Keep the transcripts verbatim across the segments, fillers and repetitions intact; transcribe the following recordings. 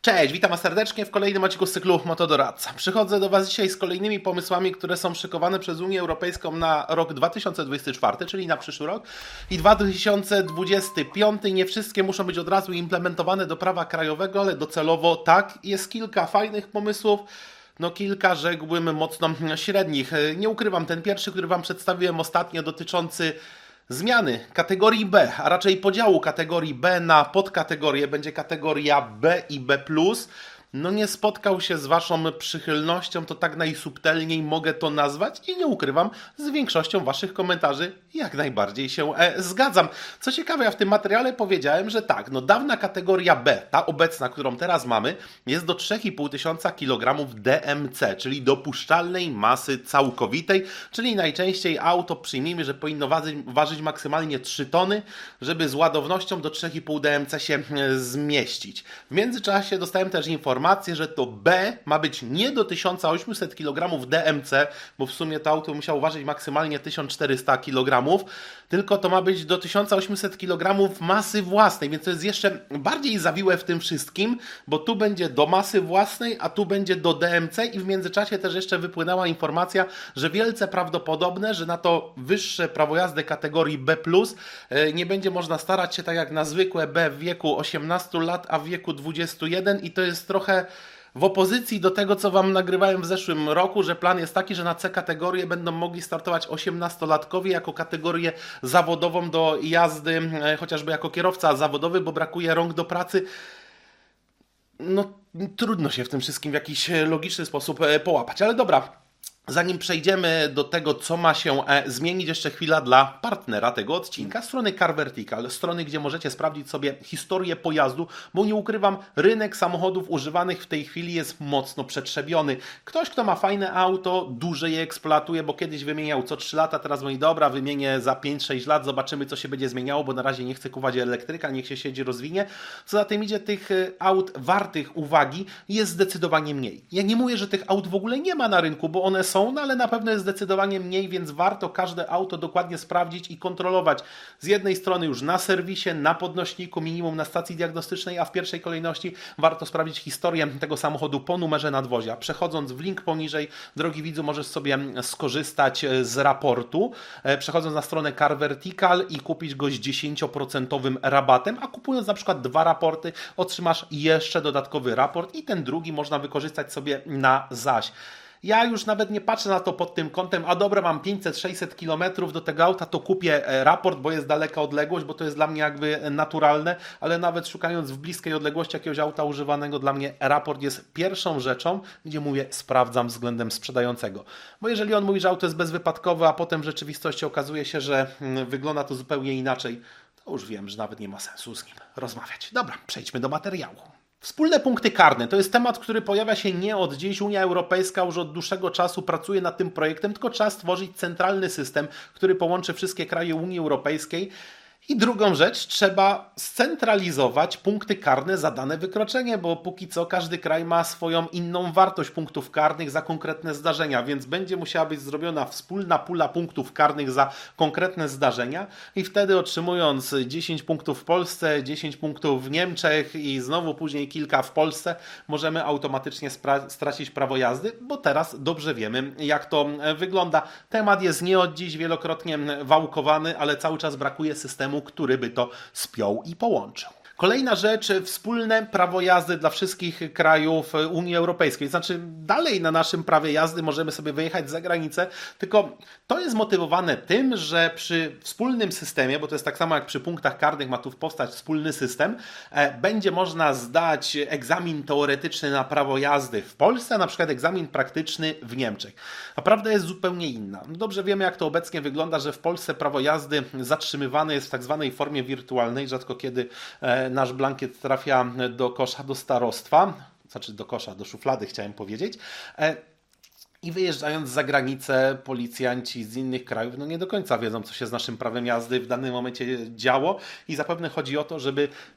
Cześć, witam Was serdecznie w kolejnym odcinku z cyklu Motodoradca. Przychodzę do Was dzisiaj z kolejnymi pomysłami, które są szykowane przez Unię Europejską na rok dwa tysiące dwudziesty czwarty, czyli na przyszły rok, i dwa tysiące dwudziesty piąty. Nie wszystkie muszą być od razu implementowane do prawa krajowego, ale docelowo tak. Jest kilka fajnych pomysłów. No kilka, rzekłbym, mocno średnich. Nie ukrywam, ten pierwszy, który Wam przedstawiłem ostatnio, dotyczący zmiany kategorii B, a raczej podziału kategorii B na podkategorie, będzie kategoria B i B plus, no nie spotkał się z Waszą przychylnością, to tak najsubtelniej mogę to nazwać i nie ukrywam, z większością Waszych komentarzy jak najbardziej się e, zgadzam. Co ciekawe, ja w tym materiale powiedziałem, że tak, no dawna kategoria B, ta obecna, którą teraz mamy, jest do trzy i pół tysiąca kilogramów D M C, czyli dopuszczalnej masy całkowitej, czyli najczęściej auto, przyjmijmy, że powinno ważyć, ważyć maksymalnie trzy tony, żeby z ładownością do trzy i pół D M C się e, zmieścić. W międzyczasie dostałem też informację, że to B ma być nie do tysiąc osiemset kilogramów D M C, bo w sumie to auto musiało ważyć maksymalnie tysiąc czterysta kilogramów, tylko to ma być do tysiąc osiemset kilogramów masy własnej, więc to jest jeszcze bardziej zawiłe w tym wszystkim, bo tu będzie do masy własnej, a tu będzie do D M C i w międzyczasie też jeszcze wypłynęła informacja, że wielce prawdopodobne, że na to wyższe prawo jazdy kategorii B plus nie będzie można starać się tak jak na zwykłe B w wieku osiemnastu lat, a w wieku dwudziestu jeden, i to jest trochę w opozycji do tego, co Wam nagrywałem w zeszłym roku, że plan jest taki, że na C kategorię będą mogli startować osiemnastolatkowie jako kategorię zawodową do jazdy, chociażby jako kierowca zawodowy, bo brakuje rąk do pracy. No trudno się w tym wszystkim w jakiś logiczny sposób połapać, ale dobra. Zanim przejdziemy do tego, co ma się e, zmienić, jeszcze chwila dla partnera tego odcinka, strony Car Vertical, strony, gdzie możecie sprawdzić sobie historię pojazdu, bo nie ukrywam, rynek samochodów używanych w tej chwili jest mocno przetrzebiony. Ktoś, kto ma fajne auto, dłużej je eksploatuje, bo kiedyś wymieniał co trzy lata, teraz mówi, dobra, wymienię za pięć sześć lat, zobaczymy, co się będzie zmieniało, bo na razie nie chcę kupować elektryka, niech się siedzi, rozwinie. Co za tym idzie, tych aut wartych uwagi jest zdecydowanie mniej. Ja nie mówię, że tych aut w ogóle nie ma na rynku, bo one są, no ale na pewno jest zdecydowanie mniej, więc warto każde auto dokładnie sprawdzić i kontrolować. Z jednej strony już na serwisie, na podnośniku, minimum na stacji diagnostycznej, a w pierwszej kolejności warto sprawdzić historię tego samochodu po numerze nadwozia. Przechodząc w link poniżej, drogi widzu, możesz sobie skorzystać z raportu, przechodząc na stronę Car Vertical i kupić go z dziesięcioprocentowym rabatem, a kupując na przykład dwa raporty, otrzymasz jeszcze dodatkowy raport i ten drugi można wykorzystać sobie na zaś. Ja już nawet nie patrzę na to pod tym kątem, a dobra, mam pięćset sześćset kilometrów do tego auta, to kupię raport, bo jest daleka odległość, bo to jest dla mnie jakby naturalne, ale nawet szukając w bliskiej odległości jakiegoś auta używanego, dla mnie raport jest pierwszą rzeczą, gdzie mówię, sprawdzam względem sprzedającego. Bo jeżeli on mówi, że auto jest bezwypadkowe, a potem w rzeczywistości okazuje się, że wygląda to zupełnie inaczej, to już wiem, że nawet nie ma sensu z nim rozmawiać. Dobra, przejdźmy do materiału. Wspólne punkty karne to jest temat, który pojawia się nie od dziś. Unia Europejska już od dłuższego czasu pracuje nad tym projektem, tylko trzeba stworzyć centralny system, który połączy wszystkie kraje Unii Europejskiej. I drugą rzecz, trzeba scentralizować punkty karne za dane wykroczenie, bo póki co każdy kraj ma swoją inną wartość punktów karnych za konkretne zdarzenia, więc będzie musiała być zrobiona wspólna pula punktów karnych za konkretne zdarzenia i wtedy otrzymując dziesięć punktów w Polsce, dziesięć punktów w Niemczech i znowu później kilka w Polsce, możemy automatycznie stracić prawo jazdy, bo teraz dobrze wiemy, jak to wygląda. Temat jest nie od dziś wielokrotnie wałkowany, ale cały czas brakuje systemu, który by to spiął i połączył. Kolejna rzecz, wspólne prawo jazdy dla wszystkich krajów Unii Europejskiej. Znaczy dalej na naszym prawie jazdy możemy sobie wyjechać za granicę, tylko to jest motywowane tym, że przy wspólnym systemie, bo to jest tak samo jak przy punktach karnych ma tu powstać wspólny system, będzie można zdać egzamin teoretyczny na prawo jazdy w Polsce, a na przykład egzamin praktyczny w Niemczech. A prawda jest zupełnie inna. Dobrze wiemy, jak to obecnie wygląda, że w Polsce prawo jazdy zatrzymywane jest w tak zwanej formie wirtualnej, rzadko kiedy nasz blankiet trafia do kosza, do starostwa, znaczy do kosza, do szuflady chciałem powiedzieć. I wyjeżdżając za granicę, policjanci z innych krajów no nie do końca wiedzą, co się z naszym prawem jazdy w danym momencie działo i zapewne chodzi o to, żeby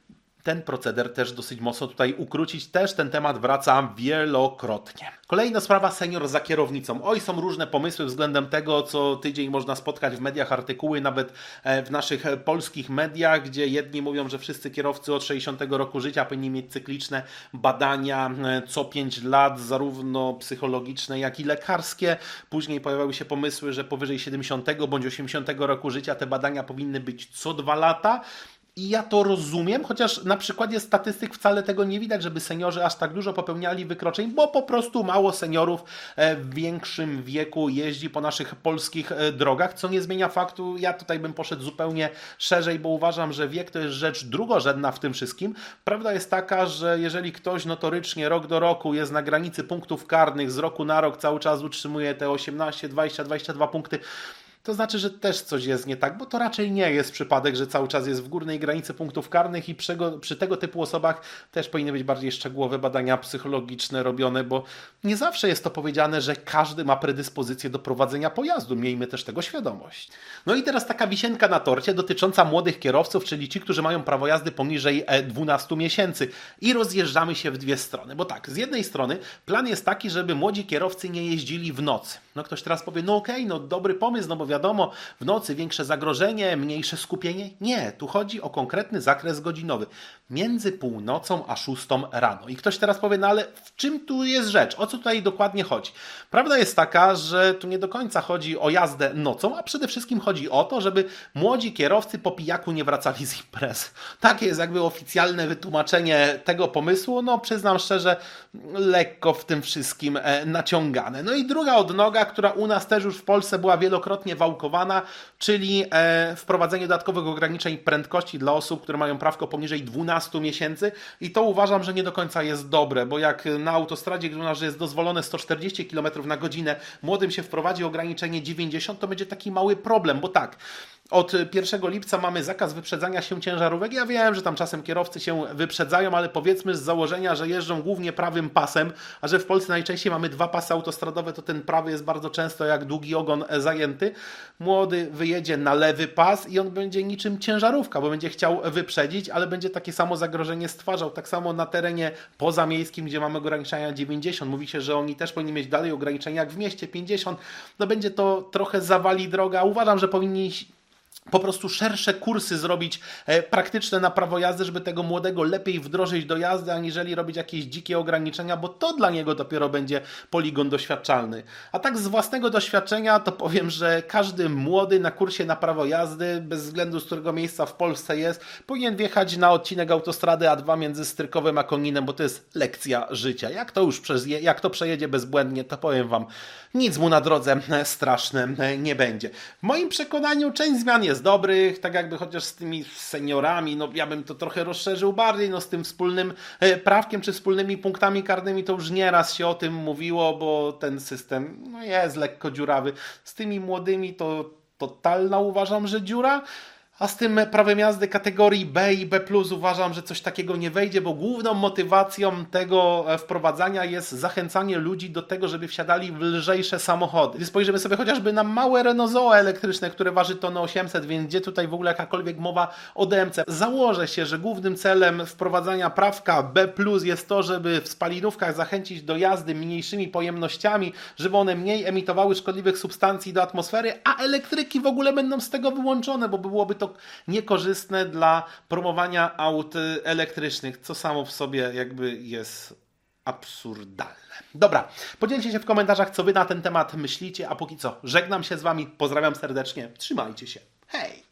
ten proceder też dosyć mocno tutaj ukrócić. Też ten temat wraca wielokrotnie. Kolejna sprawa, senior za kierownicą. Oj, są różne pomysły względem tego, co tydzień można spotkać w mediach, artykuły, nawet w naszych polskich mediach, gdzie jedni mówią, że wszyscy kierowcy od sześćdziesiątego roku życia powinni mieć cykliczne badania co pięć lat, zarówno psychologiczne, jak i lekarskie. Później pojawiały się pomysły, że powyżej siedemdziesiątego bądź osiemdziesiątego roku życia te badania powinny być co dwa lata. I ja to rozumiem, chociaż na przykładzie statystyk wcale tego nie widać, żeby seniorzy aż tak dużo popełniali wykroczeń, bo po prostu mało seniorów w większym wieku jeździ po naszych polskich drogach, co nie zmienia faktu, ja tutaj bym poszedł zupełnie szerzej, bo uważam, że wiek to jest rzecz drugorzędna w tym wszystkim. Prawda jest taka, że jeżeli ktoś notorycznie rok do roku jest na granicy punktów karnych, z roku na rok cały czas utrzymuje te osiemnaście, dwadzieścia, dwadzieścia dwa punkty, to znaczy, że też coś jest nie tak, bo to raczej nie jest przypadek, że cały czas jest w górnej granicy punktów karnych i przy, przy tego typu osobach też powinny być bardziej szczegółowe badania psychologiczne robione, bo nie zawsze jest to powiedziane, że każdy ma predyspozycję do prowadzenia pojazdu. Miejmy też tego świadomość. No i teraz taka wisienka na torcie dotycząca młodych kierowców, czyli ci, którzy mają prawo jazdy poniżej dwunastu miesięcy. I rozjeżdżamy się w dwie strony, bo tak, z jednej strony plan jest taki, żeby młodzi kierowcy nie jeździli w nocy. No ktoś teraz powie, no okej, okay, no dobry pomysł, no bo wiadomo, w nocy większe zagrożenie, mniejsze skupienie. Nie, tu chodzi o konkretny zakres godzinowy. Między północą a szóstą rano. I ktoś teraz powie, no ale w czym tu jest rzecz? O co tutaj dokładnie chodzi? Prawda jest taka, że tu nie do końca chodzi o jazdę nocą, a przede wszystkim chodzi o to, żeby młodzi kierowcy po pijaku nie wracali z imprez. Takie jest jakby oficjalne wytłumaczenie tego pomysłu. No przyznam szczerze, lekko w tym wszystkim naciągane. No i druga odnoga, która u nas też już w Polsce była wielokrotnie wałkowana, czyli e, wprowadzenie dodatkowych ograniczeń prędkości dla osób, które mają prawko poniżej dwunastu miesięcy i to uważam, że nie do końca jest dobre, bo jak na autostradzie, gdzie u nas jest dozwolone sto czterdzieści kilometrów na godzinę, młodym się wprowadzi ograniczenie dziewięćdziesiąt, to będzie taki mały problem, bo tak, od pierwszego lipca mamy zakaz wyprzedzania się ciężarówek. Ja wiem, że tam czasem kierowcy się wyprzedzają, ale powiedzmy z założenia, że jeżdżą głównie prawym pasem, a że w Polsce najczęściej mamy dwa pasy autostradowe, to ten prawy jest bardzo często jak długi ogon zajęty. Młody wyjedzie na lewy pas i on będzie niczym ciężarówka, bo będzie chciał wyprzedzić, ale będzie takie samo zagrożenie stwarzał. Tak samo na terenie pozamiejskim, gdzie mamy ograniczenia dziewięćdziesiąt. Mówi się, że oni też powinni mieć dalej ograniczenia jak w mieście pięćdziesiąt. No będzie to trochę zawali droga. Uważam, że powinni po prostu szersze kursy zrobić e, praktyczne na prawo jazdy, żeby tego młodego lepiej wdrożyć do jazdy, aniżeli robić jakieś dzikie ograniczenia, bo to dla niego dopiero będzie poligon doświadczalny. A tak z własnego doświadczenia to powiem, że każdy młody na kursie na prawo jazdy, bez względu z którego miejsca w Polsce jest, powinien wjechać na odcinek autostrady A dwa między Strykowem a Koninem, bo to jest lekcja życia. Jak to już przez, jak to przejedzie bezbłędnie, to powiem Wam, nic mu na drodze straszne nie będzie. W moim przekonaniu część zmian jest dobrych, tak jakby chociaż z tymi seniorami, no ja bym to trochę rozszerzył bardziej, no z tym wspólnym prawkiem czy wspólnymi punktami karnymi to już nieraz się o tym mówiło, bo ten system no jest lekko dziurawy. Z tymi młodymi to totalna uważam, że dziura. A z tym prawem jazdy kategorii B i B plus uważam, że coś takiego nie wejdzie, bo główną motywacją tego wprowadzania jest zachęcanie ludzi do tego, żeby wsiadali w lżejsze samochody. Gdy spojrzymy sobie chociażby na małe Renault Zoe elektryczne, które waży tonę osiemset, więc gdzie tutaj w ogóle jakakolwiek mowa o D M C? Założę się, że głównym celem wprowadzania prawka B plus jest to, żeby w spalinówkach zachęcić do jazdy mniejszymi pojemnościami, żeby one mniej emitowały szkodliwych substancji do atmosfery, a elektryki w ogóle będą z tego wyłączone, bo byłoby to niekorzystne dla promowania aut elektrycznych, co samo w sobie jakby jest absurdalne. Dobra, podzielcie się w komentarzach, co Wy na ten temat myślicie, a póki co żegnam się z Wami, pozdrawiam serdecznie, trzymajcie się, hej!